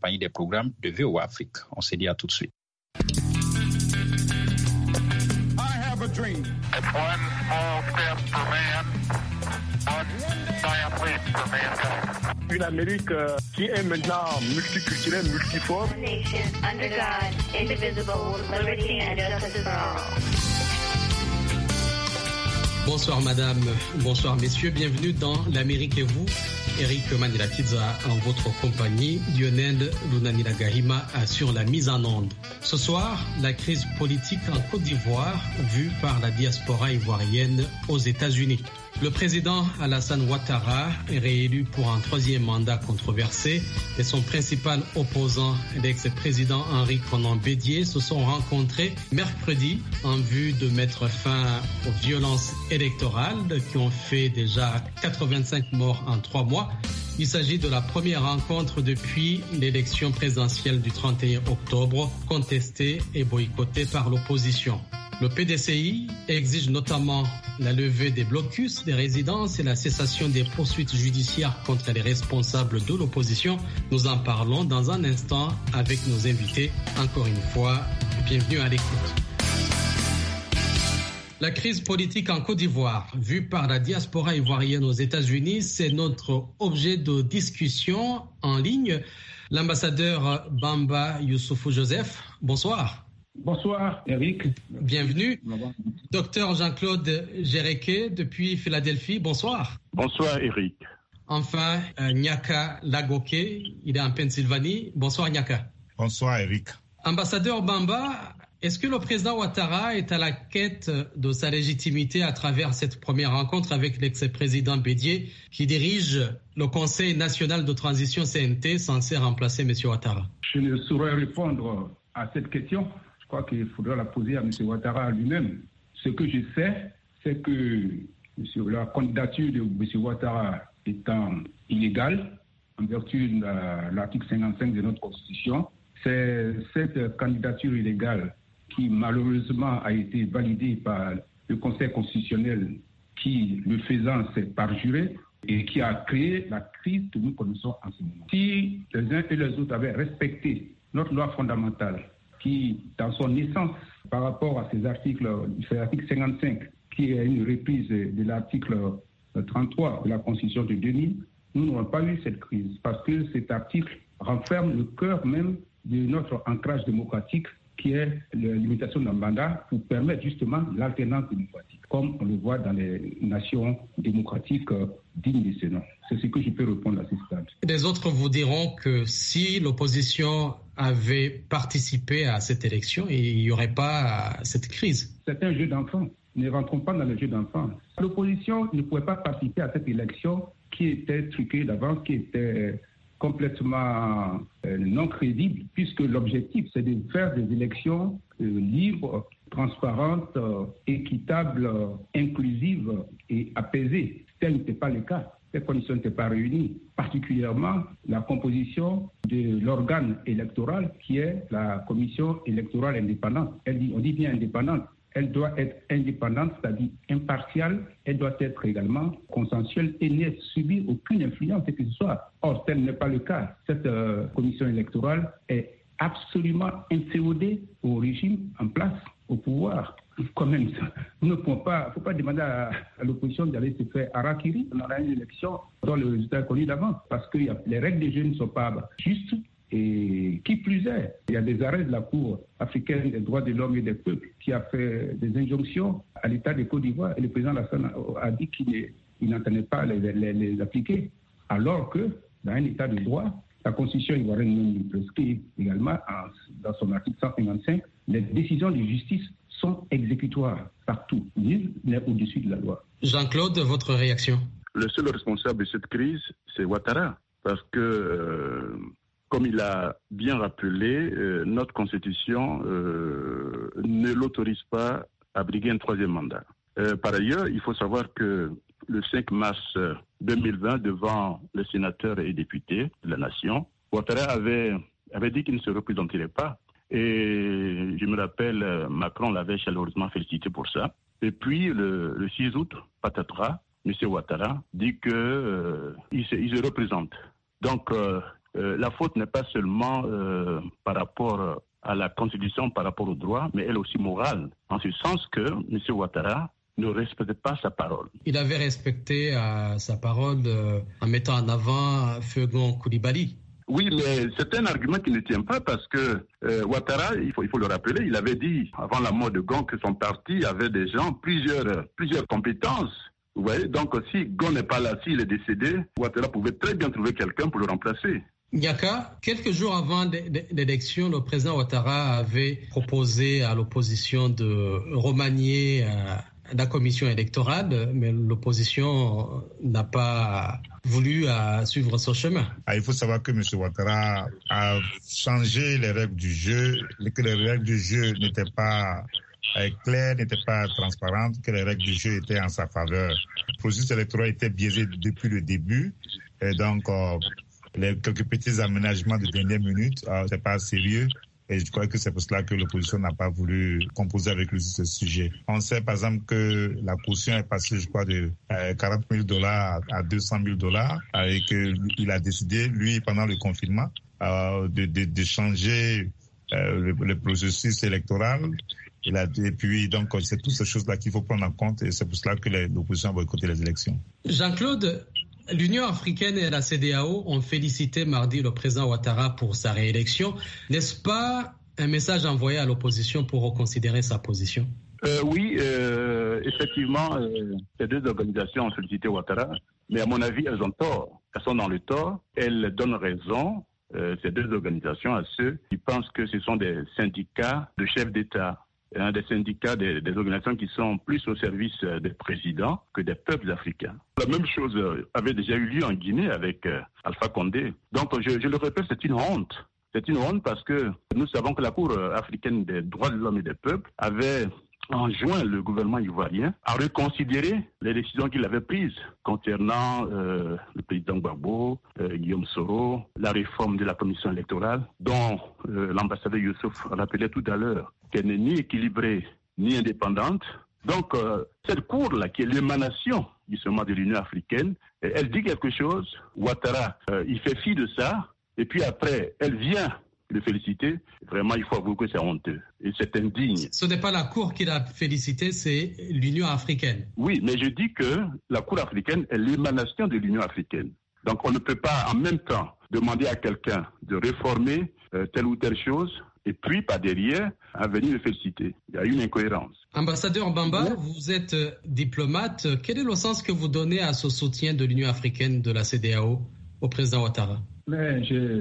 compagnie des programmes de VOA Afrique. On se dit à tout de suite. I have a dream. It's one small step for man, one giant leap for mankind. Une Amérique qui est maintenant multiculturelle, multiforme. Nation under God, indivisible, with liberty and justice for all. Bonsoir madame, bonsoir messieurs, bienvenue dans l'Amérique et vous. Eric Manilakidza en votre compagnie, Lionel Lunanilagahima assure la mise en onde. Ce soir, la crise politique en Côte d'Ivoire vue par la diaspora ivoirienne aux États-Unis. Le président Alassane Ouattara est réélu pour un troisième mandat controversé et son principal opposant, l'ex-président Henri Konan Bédié, se sont rencontrés mercredi en vue de mettre fin aux violences électorales qui ont fait déjà 85 morts en 3 mois. Il s'agit de la première rencontre depuis l'élection présidentielle du 31 octobre, contestée et boycottée par l'opposition. Le PDCI exige notamment la levée des blocus des résidences et la cessation des poursuites judiciaires contre les responsables de l'opposition. Nous en parlons dans un instant avec nos invités. Encore une fois, bienvenue à l'écoute. La crise politique en Côte d'Ivoire, vue par la diaspora ivoirienne aux États-Unis, c'est notre objet de discussion en ligne. L'ambassadeur Bamba Youssoufou Joseph, bonsoir. Bonsoir Eric. Bienvenue. Docteur Jean-Claude Géréqué depuis Philadelphie, bonsoir. Bonsoir Eric. Enfin, Nyaka Lagoke, il est en Pennsylvanie. Bonsoir Nyaka. Bonsoir Eric. Ambassadeur Bamba, est-ce que le président Ouattara est à la quête de sa légitimité à travers cette première rencontre avec l'ex-président Bédié qui dirige le Conseil national de transition CNT censé remplacer M. Ouattara? Je ne saurais répondre à cette question. Je crois qu'il faudra la poser à M. Ouattara lui-même. Ce que je sais, c'est que la candidature de M. Ouattara étant illégale, en vertu de l'article 55 de notre Constitution, c'est cette candidature illégale qui malheureusement a été validée par le Conseil constitutionnel qui, le faisant, s'est parjuré et qui a créé la crise que nous connaissons en ce moment. Si les uns et les autres avaient respecté notre loi fondamentale, qui, dans son essence, par rapport à ces articles, c'est l'article 55, qui est une reprise de l'article 33 de la Constitution de 2000, nous n'aurons pas eu cette crise, parce que cet article renferme le cœur même de notre ancrage démocratique, qui est la limitation d'un mandat pour permettre justement l'alternance démocratique, comme on le voit dans les nations démocratiques dignes de ce nom. C'est ce que je peux répondre à ce stade. Les autres vous diront que si l'opposition avait participé à cette élection, il n'y aurait pas cette crise. C'est un jeu d'enfant. Ne rentrons pas dans le jeu d'enfant. L'opposition ne pouvait pas participer à cette élection qui était truquée d'avance, qui était complètement non crédible, puisque l'objectif, c'est de faire des élections libres, transparentes, équitables, inclusives et apaisées. Tel n'était pas le cas. Ces conditions n'étaient pas réunies, particulièrement la composition de l'organe électoral qui est la commission électorale indépendante. On dit bien indépendante. Elle doit être indépendante, c'est-à-dire impartiale. Elle doit être également consensuelle et ne subir aucune influence que ce soit. Or, tel n'est pas le cas. Cette commission électorale est absolument inféodée au régime en place, au pouvoir. Quand même, il ne faut pas demander à l'opposition d'aller se faire harakiri. On aura une élection dont le résultat est connu d'avance, parce que les règles du jeu ne sont pas justes. Et qui plus est, il y a des arrêts de la Cour africaine des droits de l'homme et des peuples qui a fait des injonctions à l'État de Côte d'Ivoire et le président Alassane a dit qu'il n'entendait pas les appliquer. Alors que, dans un État de droit, la Constitution ivoirienne prescrit également, dans son article 155, les décisions de justice sont exécutoires partout. Nul n'est au-dessus de la loi. Jean-Claude, votre réaction? Le seul responsable de cette crise, c'est Ouattara, parce que comme il a bien rappelé, notre Constitution ne l'autorise pas à briguer un troisième mandat. Par ailleurs, il faut savoir que le 5 mars 2020, devant les sénateurs et députés de la nation, Ouattara avait dit qu'il ne se représenterait pas. Et je me rappelle, Macron l'avait chaleureusement félicité pour ça. Et puis, le 6 août, patatras, M. Ouattara dit qu'il se représente. Donc, la faute n'est pas seulement par rapport à la Constitution, par rapport au droit, mais elle est aussi morale, en ce sens que M. Ouattara ne respecte pas sa parole. Il avait respecté sa parole en mettant en avant Fagon Coulibaly. Oui, mais c'est un argument qui ne tient pas parce que Ouattara, il faut le rappeler, il avait dit avant la mort de Gon que son parti avait des gens, plusieurs compétences. Vous voyez, donc si Gon n'est pas là, s'il est décédé, Ouattara pouvait très bien trouver quelqu'un pour le remplacer. Nyaka, quelques jours avant l'élection, le président Ouattara avait proposé à l'opposition de remanier la commission électorale, mais l'opposition n'a pas voulu suivre ce chemin. Il faut savoir que M. Ouattara a changé les règles du jeu, que les règles du jeu n'étaient pas claires, n'étaient pas transparentes, que les règles du jeu étaient en sa faveur. Le processus électoral était biaisé depuis le début, et donc quelques petits aménagements de dernière minute, c'est pas sérieux. Et je crois que c'est pour cela que l'opposition n'a pas voulu composer avec lui sur ce sujet. On sait par exemple que la caution est passée, je crois, de $40,000 à $200,000 et qu'il a décidé, lui, pendant le confinement, de changer le processus électoral. Et puis, donc, c'est toutes ces choses-là qu'il faut prendre en compte et c'est pour cela que l'opposition a boycotté les élections. Jean-Claude, l'Union africaine et la CEDEAO ont félicité mardi le président Ouattara pour sa réélection. N'est-ce pas un message envoyé à l'opposition pour reconsidérer sa position? Oui, effectivement, ces deux organisations ont félicité Ouattara, mais à mon avis, elles ont tort. Elles sont dans le tort. Elles donnent raison, ces deux organisations, à ceux qui pensent que ce sont des syndicats de chefs d'État. Des syndicats, des organisations qui sont plus au service des présidents que des peuples africains. La même chose avait déjà eu lieu en Guinée avec Alpha Condé. Donc, je le répète, c'est une honte. C'est une honte parce que nous savons que la Cour africaine des droits de l'homme et des peuples avait enjoint le gouvernement ivoirien à reconsidérer les décisions qu'il avait prises concernant le président Gbagbo, Guillaume Soro, la réforme de la commission électorale, dont l'ambassadeur Youssouf rappelait tout à l'heure qu'elle n'est ni équilibrée ni indépendante. Donc, cette cour-là, qui est l'émanation justement de l'Union africaine, elle dit quelque chose. Ouattara, il fait fi de ça, et puis après, elle vient le féliciter. Vraiment, il faut avouer que c'est honteux et c'est indigne. Ce n'est pas la Cour qui l'a félicité, c'est l'Union africaine. Oui, mais je dis que la Cour africaine est l'émanation de l'Union africaine. Donc, on ne peut pas en même temps demander à quelqu'un de réformer telle ou telle chose et puis, par derrière, à venir le féliciter. Il y a une incohérence. Ambassadeur Mbamba, vous êtes diplomate. Quel est le sens que vous donnez à ce soutien de l'Union africaine, de la CEDEAO, au président Ouattara? Mais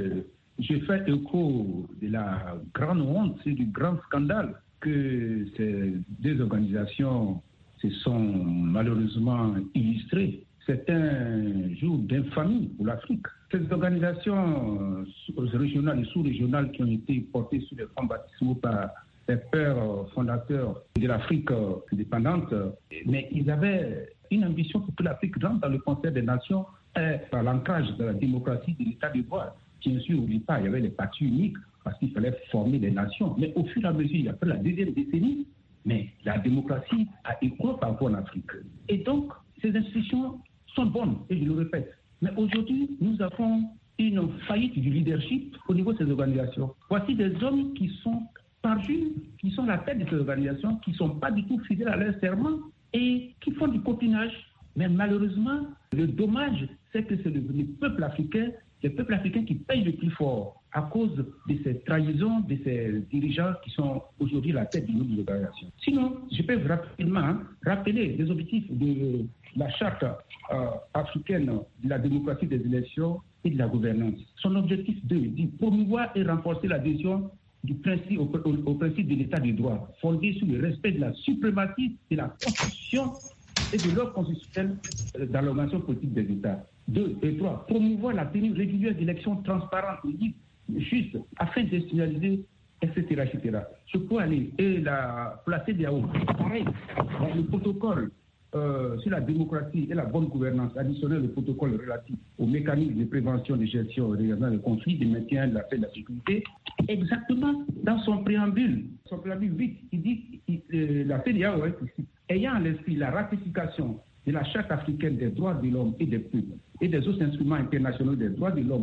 je fais écho de la grande honte, c'est du grand scandale que ces deux organisations se sont malheureusement illustrées. C'est un jour d'infamie pour l'Afrique. Ces organisations régionales et sous-régionales qui ont été portées sous les fonds baptismaux par les pères fondateurs de l'Afrique indépendante, mais ils avaient une ambition pour que l'Afrique rentre dans le concert des nations par l'ancrage de la démocratie de l'État de droit. Bien sûr, au départ, il y avait les partis uniques parce qu'il fallait former des nations. Mais au fur et à mesure, après la deuxième décennie, mais la démocratie a éclos parfois en Afrique. Et donc, ces institutions sont bonnes, et je le répète. Mais aujourd'hui, nous avons une faillite du leadership au niveau de ces organisations. Voici des hommes qui sont parjus, qui sont à la tête de ces organisations, qui ne sont pas du tout fidèles à leur serment et qui font du copinage. Mais malheureusement, le dommage, c'est que c'est le peuple africain, les peuples africains qui payent le plus fort à cause de ces trahisons, de ces dirigeants qui sont aujourd'hui à la tête de nos organisations. Sinon, je peux rapidement rappeler les objectifs de la charte africaine de la démocratie des élections et de la gouvernance. Son objectif 2 dit promouvoir et renforcer l'adhésion du principe, au principe de l'état de droit, fondé sur le respect de la suprématie de la Constitution et de l'ordre constitutionnel dans l'organisation politique des États. 2 et 3, promouvoir la tenue régulière d'élections transparentes, libres, justes, afin de signaliser, etc. Je peux aller et la placer des hauts. Pareil, dans le protocole sur la démocratie et la bonne gouvernance, additionner le protocole relatif aux mécanismes de prévention, de gestion et de conflits, de maintien de la paix et de la sécurité, exactement dans son préambule 8, il dit la CEDEAO, ayant à l'esprit la ratification de la Charte africaine des droits de l'homme et des peuples et des autres instruments internationaux des droits de l'homme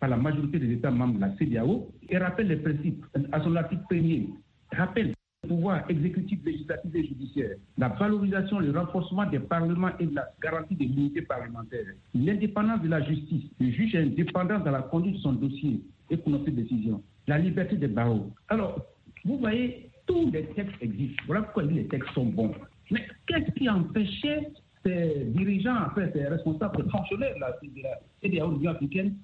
par la majorité des États membres de la CEDEAO et rappelle les principes à son article 1er. Rappelle le pouvoir exécutif, législatif et judiciaire, la valorisation, le renforcement des parlements et de la garantie de l'unité parlementaire, l'indépendance de la justice, le juge est indépendant dans la conduite de son dossier et prononcer des décisions, la liberté des barreaux. Alors, vous voyez, tous les textes existent. Voilà pourquoi les textes sont bons. Mais qu'est-ce qui empêchait ces dirigeants, en fait, ces responsables, ces fonctionnaires de la CEDEAO de l'Union africaine,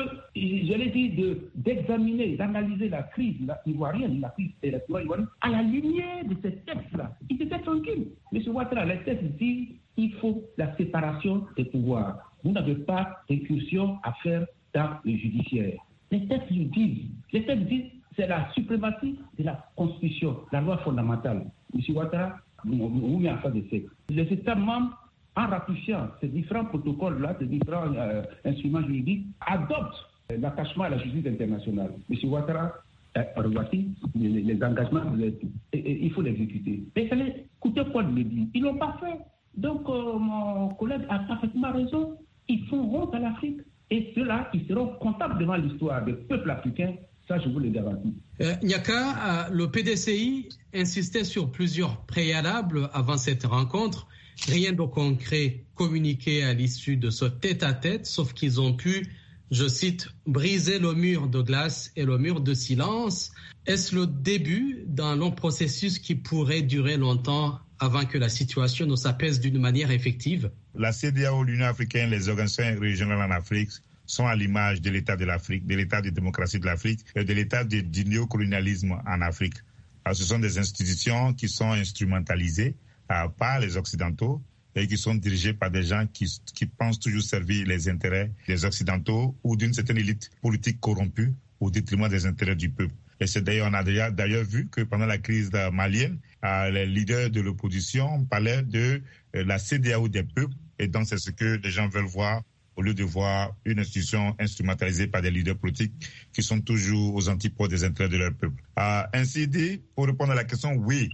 d'examiner, d'analyser la crise ivoirienne, la crise électorale ivoirienne, à la lumière de ces textes-là. Ils étaient tranquilles. M. Ouattara, les textes disent qu'il faut la séparation des pouvoirs. Vous n'avez pas d'incursion à faire dans le judiciaire. Les textes le disent. Les textes disent c'est la suprématie de la Constitution, la loi fondamentale. M. Ouattara, vous met en face de fait. Les États membres, en ratifiant ces différents protocoles-là, ces différents instruments juridiques, adoptent l'attachement à la justice internationale. M. Ouattara a revoiti les engagements, et il faut l'exécuter. Mais il fallait coûter quoi de le dire. Ils ne l'ont pas fait. Donc, mon collègue a parfaitement raison. Ils font honte à l'Afrique. Et ceux-là, ils seront comptables devant l'histoire des peuples africains. Ça, je vous le garantis. Nyaka, le PDCI insistait sur plusieurs préalables avant cette rencontre. Rien de concret communiqué à l'issue de ce tête-à-tête, sauf qu'ils ont pu, je cite, briser le mur de glace et le mur de silence. Est-ce le début d'un long processus qui pourrait durer longtemps avant que la situation ne s'apaise d'une manière effective? La CEDEAO, l'Union africaine, les organisations régionales en Afrique sont à l'image de l'État de l'Afrique, de l'État de démocratie de l'Afrique et de l'État du néocolonialisme en Afrique. Alors, ce sont des institutions qui sont instrumentalisées par les Occidentaux et qui sont dirigées par des gens qui pensent toujours servir les intérêts des Occidentaux ou d'une certaine élite politique corrompue au détriment des intérêts du peuple. Et c'est d'ailleurs, on a d'ailleurs vu que pendant la crise malienne, les leaders de l'opposition parlaient de la CEDEAO des peuples, et donc c'est ce que les gens veulent voir au lieu de voir une institution instrumentalisée par des leaders politiques qui sont toujours aux antipodes des intérêts de leur peuple. Ainsi dit, pour répondre à la question, oui,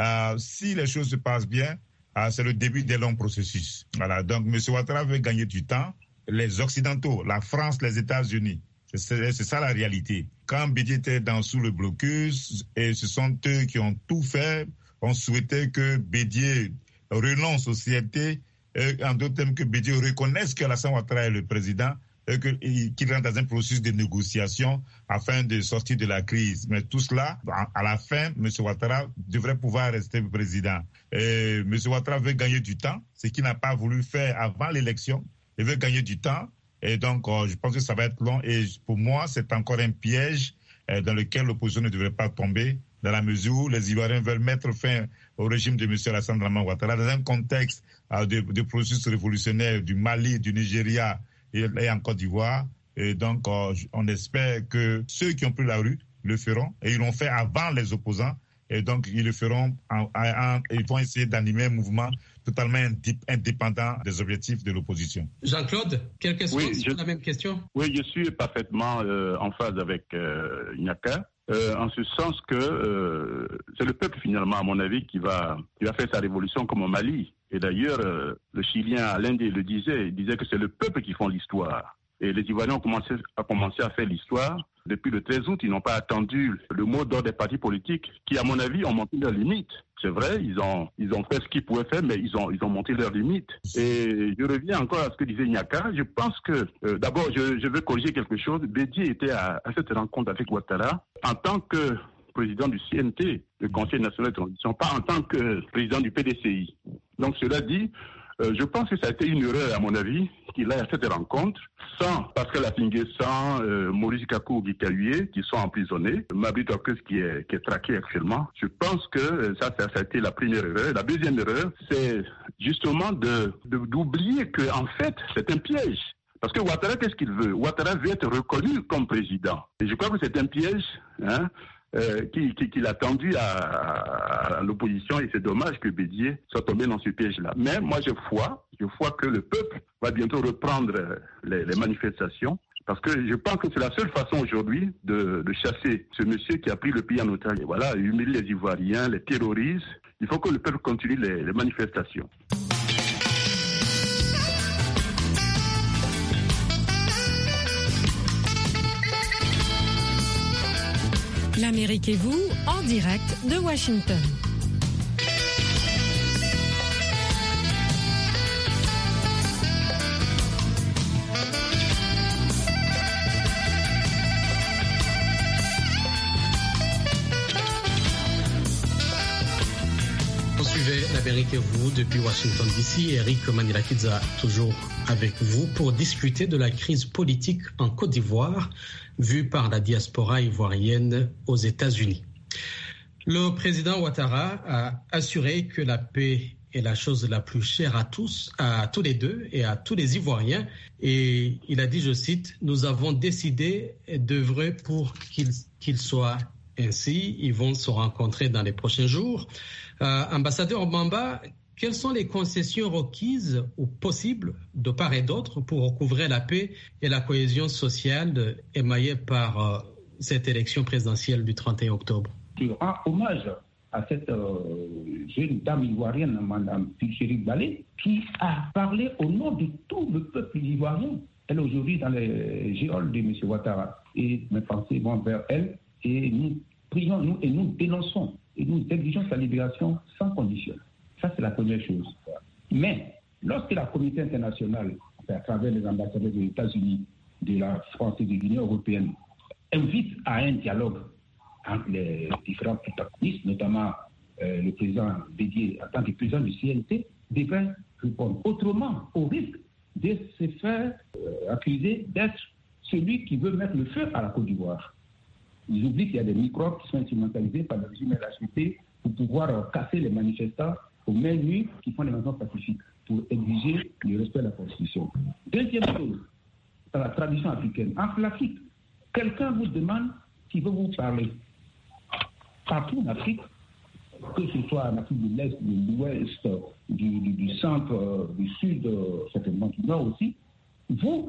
si les choses se passent bien, c'est le début des longs processus. Voilà. Donc, M. Ouattara veut gagner du temps. Les Occidentaux, la France, les États-Unis, c'est ça la réalité. Quand Bédié était sous le blocus, et ce sont eux qui ont tout fait, on souhaitait que Bédié renonce aux CNT, en d'autres termes que Bédié reconnaisse qu'Alassane Ouattara est le président, qu'il rentre dans un processus de négociation afin de sortir de la crise. Mais tout cela, à la fin, M. Ouattara devrait pouvoir rester président. M. Ouattara veut gagner du temps, ce qu'il n'a pas voulu faire avant l'élection. Il veut gagner du temps. Et donc, je pense que ça va être long. Et pour moi, c'est encore un piège dans lequel l'opposition ne devrait pas tomber, dans la mesure où les Ivoiriens veulent mettre fin au régime de M. Alassane Ouattara dans un contexte de processus révolutionnaire du Mali, du Nigeria et en Côte d'Ivoire. Et donc, on espère que ceux qui ont pris la rue le feront. Et ils l'ont fait avant les opposants. Et donc, ils le feront. Ils vont essayer d'animer un mouvement totalement indépendant des objectifs de l'opposition. Jean-Claude, quelle question? C'est la même question? Oui, je suis parfaitement en phase avec Nyaka. En ce sens que c'est le peuple finalement, à mon avis, qui va faire sa révolution comme au Mali. Et d'ailleurs, le Chilien Alain le disait, il disait que c'est le peuple qui font l'histoire. Et les Ivoiriens ont commencé à faire l'histoire. Depuis le 13 août, ils n'ont pas attendu le mot d'ordre des partis politiques qui, à mon avis, ont monté leurs limites. C'est vrai, ils ont fait ce qu'ils pouvaient faire, mais ils ont monté leurs limites. Et je reviens encore à ce que disait Nyaka. Je pense que, d'abord, je veux corriger quelque chose. Bédié était à cette rencontre avec Ouattara en tant que président du CNT, le Conseil national de transition, pas en tant que président du PDCI. Donc, cela dit, je pense que ça a été une erreur, à mon avis, qu'il aille à cette rencontre sans Pascal Affingué, sans Maurice Kakou Guikahuye, qui sont emprisonnés, Mabri Torquez qui est traqué actuellement. Je pense que ça a été la première erreur. La deuxième erreur, c'est justement d'oublier que, en fait, c'est un piège. Parce que Ouattara, qu'est-ce qu'il veut? Ouattara veut être reconnu comme président. Et je crois que c'est un piège, qu'il a tendu à l'opposition, et c'est dommage que Bédié soit tombé dans ce piège-là. Mais moi, je vois que le peuple va bientôt reprendre les manifestations, parce que je pense que c'est la seule façon aujourd'hui de chasser ce monsieur qui a pris le pays en otage. Et voilà, humilier les Ivoiriens, les terroristes. Il faut que le peuple continue les manifestations. L'Amérique et vous, en direct de Washington. L'Amérique et vous depuis Washington DC. Eric Manilakidza toujours avec vous pour discuter de la crise politique en Côte d'Ivoire vue par la diaspora ivoirienne aux États-Unis. Le président Ouattara a assuré que la paix est la chose la plus chère à tous les deux et à tous les Ivoiriens. Et il a dit, je cite, « Nous avons décidé d'œuvrer pour qu'il soit ainsi. » Ils vont se rencontrer dans les prochains jours. Ambassadeur Bamba, quelles sont les concessions requises ou possibles de part et d'autre pour recouvrer la paix et la cohésion sociale émaillée par cette élection présidentielle du 31 octobre? Je rends hommage à cette jeune dame ivoirienne, Mme Pulchérik Balé, qui a parlé au nom de tout le peuple ivoirien. Elle est aujourd'hui dans les géoles de M. Ouattara. Et mes pensées vont vers elle et nous prions, et nous dénonçons. Et nous exigeons sa libération sans condition. Ça, c'est la première chose. Mais, lorsque la communauté internationale, à travers les ambassadeurs des États-Unis, de la France et de l'Union européenne, invite à un dialogue entre les différents protagonistes, notamment le président Bédié, en tant que président du CNT, devrait répondre. Autrement, au risque de se faire accuser d'être celui qui veut mettre le feu à la Côte d'Ivoire. Ils oublient qu'il y a des microbes qui sont instrumentalisés par le régime RHP pour pouvoir casser les manifestants aux mains nues qui font des manifestations pacifiques pour exiger le respect de la Constitution. Deuxième chose, dans la tradition africaine, en l'Afrique, quelqu'un vous demande s'il veut vous parler. Partout en Afrique, que ce soit en Afrique de l'Est, de l'Ouest, du centre, du Sud, certainement du Nord aussi, vous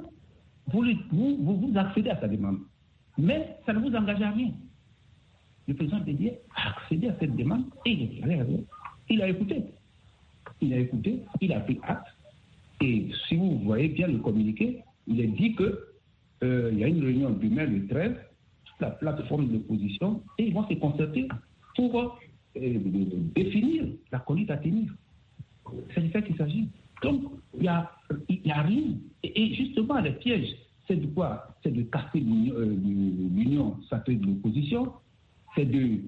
accédez à sa demande. Mais ça ne vous engage à rien. Le président Bédié a accédé à cette demande et il a écouté. Il a pris acte. Et si vous voyez bien le communiqué, il est dit qu'il y a une réunion demain le 13, toute la plateforme d'opposition, et ils vont se concerter pour définir la conduite à tenir. C'est de ça qu'il s'agit. Donc, il n'y a rien. Et justement, les pièges, c'est de quoi? C'est de casser l'union sacrée de l'opposition, c'est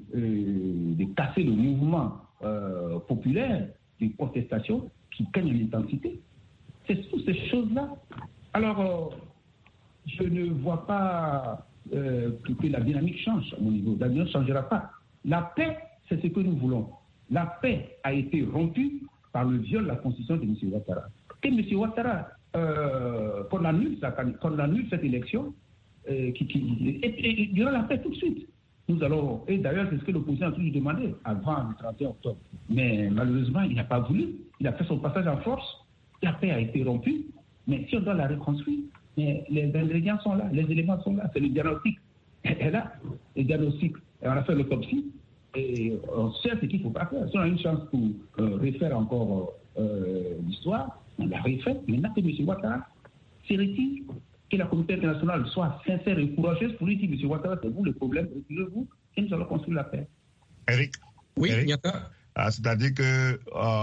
de casser le mouvement populaire de contestation qui gagne en intensité. C'est toutes ces choses-là. Alors, je ne vois pas que la dynamique change à mon niveau. La dynamique ne changera pas. La paix, c'est ce que nous voulons. La paix a été rompue par le viol de la constitution de M. Ouattara. Que M. Ouattara qu'on annule cette élection, et il y aura la paix tout de suite. Nous allons, et d'ailleurs c'est ce que l'opposition a toujours demandé avant le 31 octobre. Mais malheureusement, il n'a pas voulu. Il a fait son passage en force. La paix a été rompue. Mais si on doit la reconstruire, mais les ingrédients sont là, les éléments sont là. C'est le diagnostic. Et là, le diagnostic, on a fait l'autopsie. Et on sait ce qu'il ne faut pas faire. Si on a une chance pour refaire encore l'histoire, on l'a refait. Maintenant que M. Ouattara s'est retiré, que la communauté internationale soit sincère et courageuse pour lui dire, M. Ouattara, c'est vous le problème, retirez-vous, et nous allons construire la paix. Eric? Oui, Eric? C'est-à-dire que,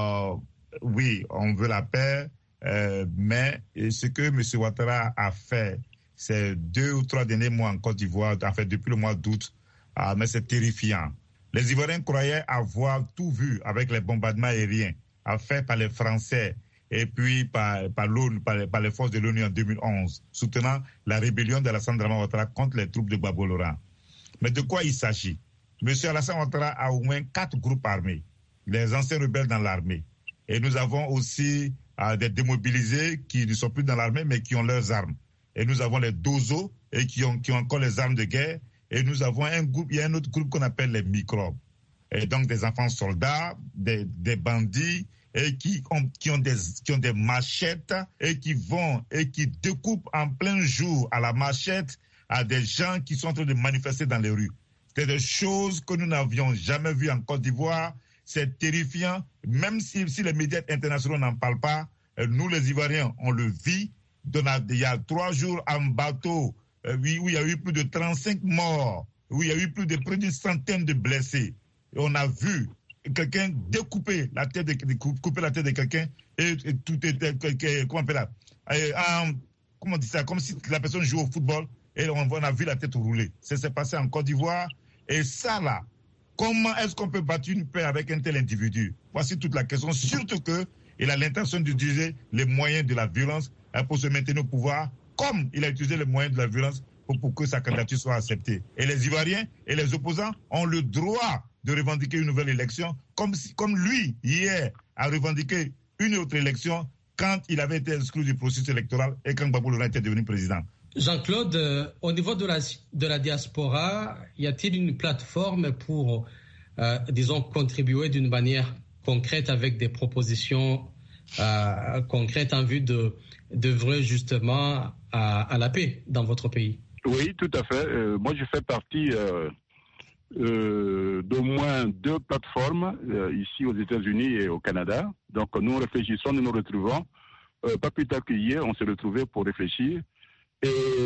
oui, on veut la paix, mais ce que M. Ouattara a fait ces 2 ou 3 derniers mois en Côte d'Ivoire, en fait depuis le mois d'août, mais c'est terrifiant. Les Ivoiriens croyaient avoir tout vu avec les bombardements aériens faits par les Français et puis par l'ONU, par les forces de l'ONU en 2011, soutenant la rébellion d'Alassane Dramane Ouattara contre les troupes de Gbagbo Laurent. Mais de quoi il s'agit? M. Alassane Ouattara a au moins 4 groupes armés, les anciens rebelles dans l'armée. Et nous avons aussi des démobilisés qui ne sont plus dans l'armée mais qui ont leurs armes. Et nous avons les dozos et qui ont encore les armes de guerre. Et nous avons il y a un autre groupe qu'on appelle les microbes. Et donc des enfants soldats, des bandits, et qui ont des machettes et qui vont et qui découpent en plein jour à la machette à des gens qui sont en train de manifester dans les rues. C'est des choses que nous n'avions jamais vues en Côte d'Ivoire. C'est terrifiant. Même si les médias internationaux n'en parlent pas, nous les Ivoiriens, on le vit. Il y a 3 jours en bateau, où il y a eu plus de 35 morts où il y a eu plus d'une centaine de blessés. Et on a vu quelqu'un découper la tête de quelqu'un et tout était, comment on appelle là, comment on dit ça, comme si la personne joue au football et on a vu la tête rouler. Ça s'est passé en Côte d'Ivoire. Et ça là, comment est-ce qu'on peut battre une paix avec un tel individu? Voici toute la question, surtout qu'il a l'intention d'utiliser les moyens de la violence pour se maintenir au pouvoir, comme il a utilisé les moyens de la violence pour que sa candidature soit acceptée. Et les Ivoiriens et les opposants ont le droit de revendiquer une nouvelle élection, comme lui, hier, a revendiqué une autre élection quand il avait été exclu du processus électoral et quand Gbagbo Laurent était devenu président. Jean-Claude, au niveau de la diaspora, y a-t-il une plateforme pour, disons, contribuer d'une manière concrète avec des propositions concrètes en vue d'œuvrer justement à la paix dans votre pays? Oui, tout à fait. Moi, je fais partie d'au moins 2 plateformes ici aux États-Unis et au Canada. Donc, nous réfléchissons, nous nous retrouvons. Pas plus tard qu'hier, on s'est retrouvés pour réfléchir. Et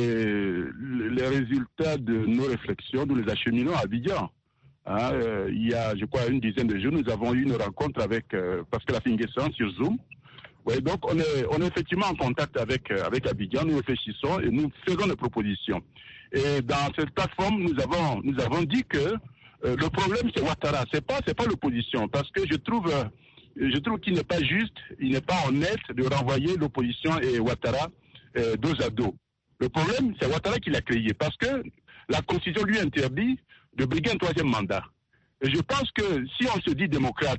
les résultats de nos réflexions, nous les acheminons à Abidjan. Il y a, je crois, une dizaine de jours, nous avons eu une rencontre avec Pascal Affinguessan sur Zoom. Ouais, donc on est effectivement en contact avec Abidjan, nous réfléchissons et nous faisons des propositions. Et dans cette plateforme, nous avons dit que le problème c'est Ouattara, c'est pas l'opposition, parce que je trouve qu'il n'est pas juste, il n'est pas honnête de renvoyer l'opposition et Ouattara dos à dos. Le problème c'est Ouattara qui l'a créé, parce que la Constitution lui interdit de briguer un 3e mandat. Et je pense que si on se dit démocrate,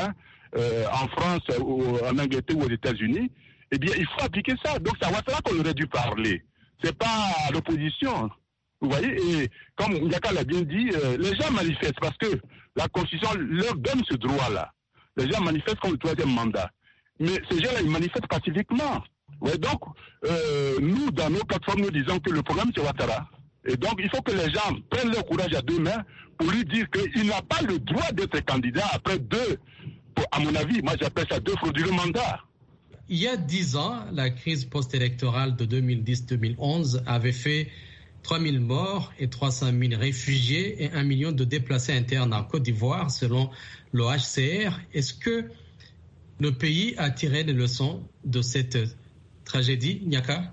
en France, ou en Angleterre ou aux États-Unis, eh bien, il faut appliquer ça. Donc, c'est à Ouattara qu'on aurait dû parler. C'est pas à l'opposition. Vous voyez, et comme Yaka l'a bien dit, les gens manifestent parce que la Constitution leur donne ce droit-là. Les gens manifestent comme le 3e mandat. Mais ces gens-là, ils manifestent pacifiquement. Ouais, donc, nous, dans nos plateformes, nous disons que le problème, c'est Ouattara. Et donc, il faut que les gens prennent leur courage à 2 mains pour lui dire qu'il n'a pas le droit d'être candidat après 2. À mon avis, moi j'appelle ça 2 frauduleux mandats. Il y a 10 ans, la crise post-électorale de 2010-2011 avait fait 3000 morts et 300 000 réfugiés et 1 million de déplacés internes en Côte d'Ivoire, selon l'OHCR. Est-ce que le pays a tiré les leçons de cette tragédie, Nyaka?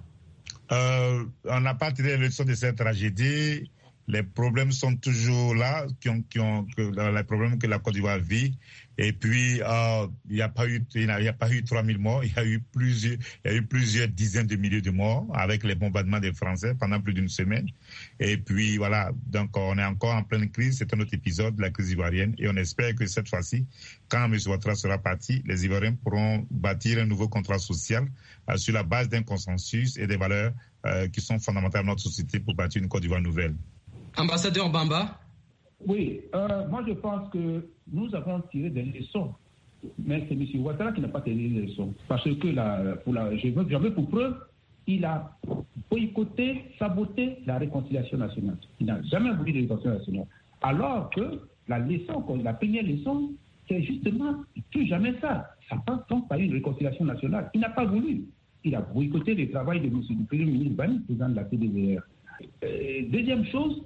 On n'a pas tiré les leçons de cette tragédie. Les problèmes sont toujours là, les problèmes que la Côte d'Ivoire vit. Et puis, il n'y a pas eu 3000 morts, il y a eu plusieurs dizaines de milliers de morts avec les bombardements des Français pendant plus d'une semaine. Et puis, voilà, donc on est encore en pleine crise. C'est un autre épisode de la crise ivoirienne. Et on espère que cette fois-ci, quand M. Ouattara sera parti, les Ivoiriens pourront bâtir un nouveau contrat social sur la base d'un consensus et des valeurs qui sont fondamentales dans notre société pour bâtir une Côte d'Ivoire nouvelle. Ambassadeur Bamba? Oui, moi je pense que nous avons tiré des leçons, mais c'est M. Ouattara qui n'a pas tiré des leçons. Parce que j'en veux pour preuve, il a boycotté, saboté la réconciliation nationale. Il n'a jamais voulu de réconciliation nationale. Alors que la première leçon, c'est justement plus jamais ça. Ça passe donc par une réconciliation nationale. Il n'a pas voulu. Il a boycotté le travail de M. du Premier ministre Bani, président de la CDVR. Deuxième chose,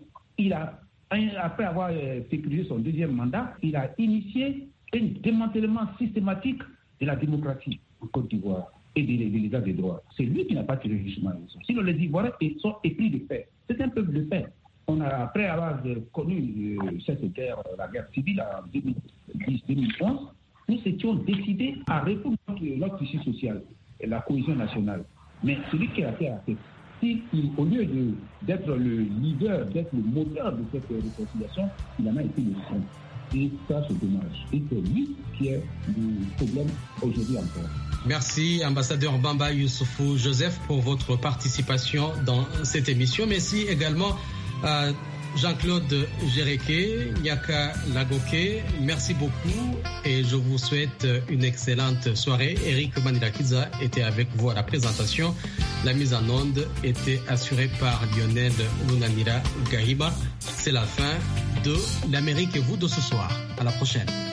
après avoir sécurisé son 2e mandat, il a initié un démantèlement systématique de la démocratie en Côte d'Ivoire et de l'état des droits. C'est lui qui n'a pas tiré justement les leçons. Sinon, les Ivoiriens sont épris de paix. C'est un peuple de paix. Après avoir connu cette guerre, la guerre civile en 2010-2011, nous étions décidés à répondre notre tissu social et la cohésion nationale. Mais celui qui a fait la tête, au lieu d'être le leader, d'être le moteur de cette réconciliation, il en a été le centre. Et ça, c'est dommage. Et c'est lui qui est le problème aujourd'hui encore. Merci, ambassadeur Bamba Youssoufou Joseph, pour votre participation dans cette émission. Merci également à Jean-Claude Géréké, Nyaka Lagoké. Merci beaucoup et je vous souhaite une excellente soirée. Eric Manilakiza était avec vous à la présentation. La mise en onde était assurée par Lionel Lunanira Gahima. C'est la fin de l'Amérique et vous de ce soir. À la prochaine.